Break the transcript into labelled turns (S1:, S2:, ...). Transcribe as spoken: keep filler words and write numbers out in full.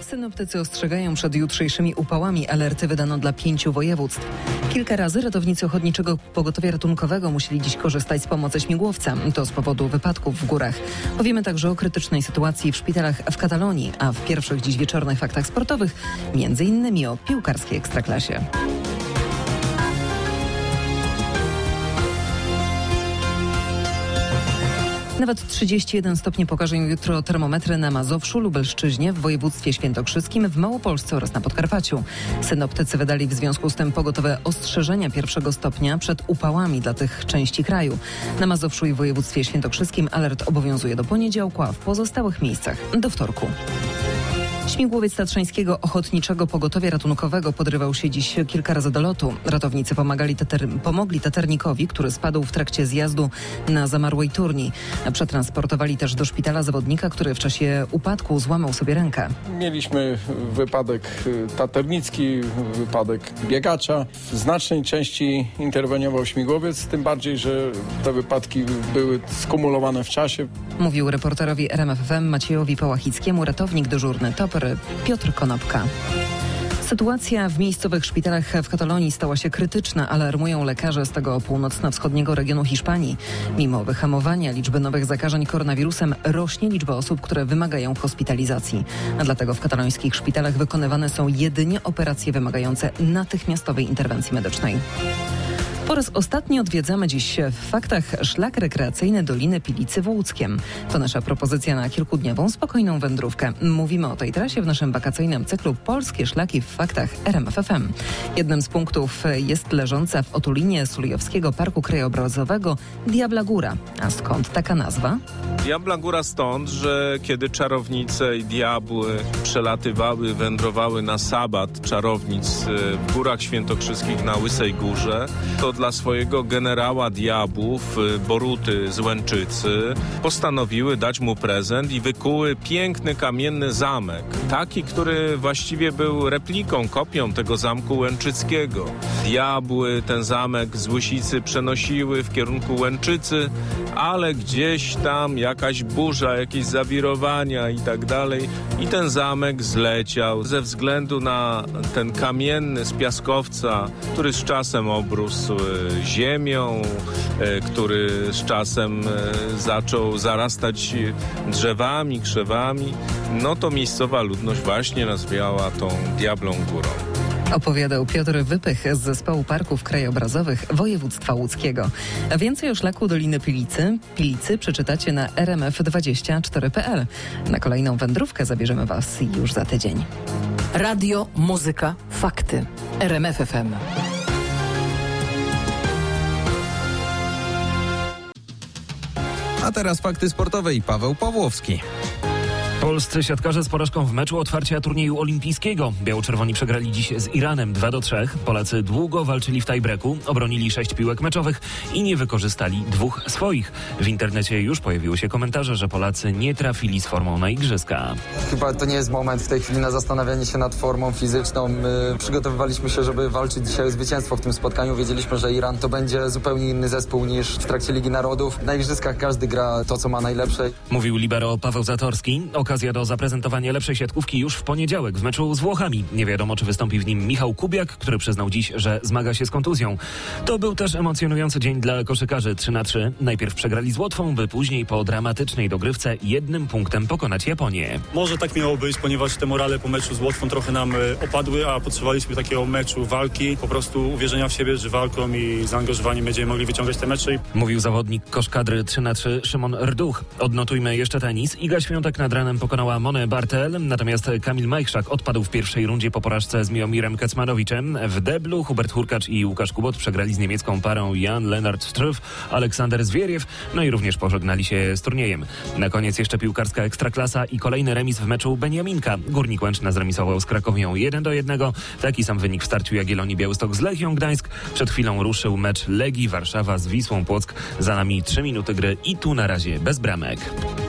S1: Synoptycy ostrzegają przed jutrzejszymi upałami. Alerty wydano dla pięciu województw. Kilka razy ratownicy Ochotniczego Pogotowia Ratunkowego musieli dziś korzystać z pomocy śmigłowca. To z powodu wypadków w górach. Powiemy także o krytycznej sytuacji w szpitalach w Katalonii, a w pierwszych dziś wieczornych faktach sportowych między innymi o piłkarskiej ekstraklasie. Nawet trzydzieści jeden stopni pokażą jutro termometry na Mazowszu, Lubelszczyźnie, w województwie świętokrzyskim, w Małopolsce oraz na Podkarpaciu. Synoptycy wydali w związku z tym pogotowe ostrzeżenia pierwszego stopnia przed upałami dla tych części kraju. Na Mazowszu i w województwie świętokrzyskim alert obowiązuje do poniedziałku, a w pozostałych miejscach do wtorku. Śmigłowiec Tatrzańskiego Ochotniczego Pogotowia Ratunkowego podrywał się dziś kilka razy do lotu. Ratownicy pomagali tater- pomogli taternikowi, który spadł w trakcie zjazdu na zamarłej turni. Przetransportowali też do szpitala zawodnika, który w czasie upadku złamał sobie rękę.
S2: Mieliśmy wypadek taternicki, wypadek biegacza. W znacznej części interweniował śmigłowiec, tym bardziej, że te wypadki były skumulowane w czasie.
S1: Mówił reporterowi R M F F M Maciejowi Pałachickiemu ratownik dyżurny TOPR Piotr Konopka. Sytuacja w miejscowych szpitalach w Katalonii stała się krytyczna, alarmują lekarze z tego północno-wschodniego regionu Hiszpanii. Mimo wyhamowania liczby nowych zakażeń koronawirusem rośnie liczba osób, które wymagają hospitalizacji. A dlatego w katalońskich szpitalach wykonywane są jedynie operacje wymagające natychmiastowej interwencji medycznej. Po raz ostatni odwiedzamy dziś w faktach szlak rekreacyjny Doliny Pilicy w Łódzkiem. To nasza propozycja na kilkudniową, spokojną wędrówkę. Mówimy o tej trasie w naszym wakacyjnym cyklu Polskie Szlaki w faktach R M F F M. Jednym z punktów jest leżąca w otulinie Sulejowskiego Parku Krajobrazowego Diabla Góra. A skąd taka nazwa?
S3: Diabla Góra stąd, że kiedy czarownice i diabły przelatywały, wędrowały na sabat czarownic w Górach Świętokrzyskich na Łysej Górze, to dla swojego generała diabłów, Boruty z Łęczycy, postanowiły dać mu prezent i wykuły piękny kamienny zamek. Taki, który właściwie był repliką, kopią tego zamku łęczyckiego. Diabły ten zamek z Łysicy przenosiły w kierunku Łęczycy, ale gdzieś tam jakaś burza, jakieś zawirowania i tak dalej. I ten zamek zleciał ze względu na ten kamienny z piaskowca, który z czasem obrósł ziemią, który z czasem zaczął zarastać drzewami, krzewami. No to miejscowa ludność właśnie nazwała tą Diablą Górą.
S1: Opowiadał Piotr Wypych z Zespołu Parków Krajobrazowych Województwa Łódzkiego. A więcej o szlaku Doliny Pilicy, Pilicy przeczytacie na r m f dwadzieścia cztery kropka p l. Na kolejną wędrówkę zabierzemy Was już za tydzień.
S4: Radio, muzyka, fakty. R M F F M.
S5: A teraz fakty sportowe i Paweł Pawłowski.
S6: Polscy siatkarze z porażką w meczu otwarcia turnieju olimpijskiego. Biało-czerwoni przegrali dziś z Iranem dwa do trzech. Polacy długo walczyli w tiebreaku, obronili sześć piłek meczowych i nie wykorzystali dwóch swoich. W internecie już pojawiły się komentarze, że Polacy nie trafili z formą na igrzyska.
S7: Chyba to nie jest moment w tej chwili na zastanawianie się nad formą fizyczną. My przygotowywaliśmy się, żeby walczyć dzisiaj o zwycięstwo w tym spotkaniu. Wiedzieliśmy, że Iran to będzie zupełnie inny zespół niż w trakcie Ligi Narodów. Na igrzyskach każdy gra to, co ma najlepsze.
S6: Mówił libero Paweł Zatorski. Okazja do zaprezentowania lepszej siatkówki już w poniedziałek w meczu z Włochami. Nie wiadomo, czy wystąpi w nim Michał Kubiak, który przyznał dziś, że zmaga się z kontuzją. To był też emocjonujący dzień dla koszykarzy trzy na trzy. Najpierw przegrali z Łotwą, by później po dramatycznej dogrywce jednym punktem pokonać Japonię.
S8: Może tak miało być, ponieważ te morale po meczu z Łotwą trochę nam opadły, a potrzebowaliśmy takiego meczu walki, po prostu uwierzenia w siebie, że walką i zaangażowaniem będziemy mogli wyciągać te mecze.
S6: Mówił zawodnik koszkadry trzy na trzy Szymon Rduch. Odnotujmy jeszcze tenis. Iga Świątek nad ranem pokonała Monę Bartel, natomiast Kamil Majchrzak odpadł w pierwszej rundzie po porażce z Miłomirem Kecmanowiczem. W deblu Hubert Hurkacz i Łukasz Kubot przegrali z niemiecką parą Jan Lennart Struff, Aleksander Zwieriew, no i również pożegnali się z turniejem. Na koniec jeszcze piłkarska ekstraklasa i kolejny remis w meczu Beniaminka. Górnik Łęczna zremisował z Krakowią jeden do jednego. Taki sam wynik w starciu Jagiellonii Białystok z Lechią Gdańsk. Przed chwilą ruszył mecz Legii Warszawa z Wisłą Płock. Za nami trzy minuty gry i tu na razie bez bramek.